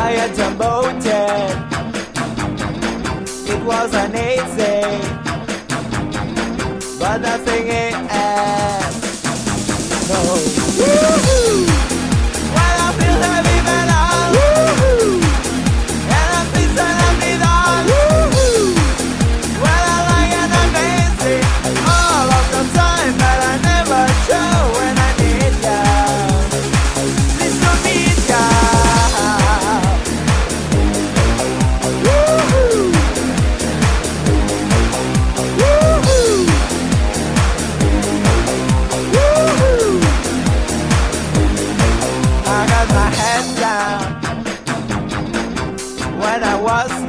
tired and bloated. It wasn't easy, but nothing is. No. Woo-hoo! When I feel heavy metal, woo-hoo! And I feel so lovely down, woo-hoo! Well, I like it amazing all of the time, but I never show when I need ya. Please don't need ya. Woo-hoo! Woo-hoo! Woo-hoo! I got my head down when I was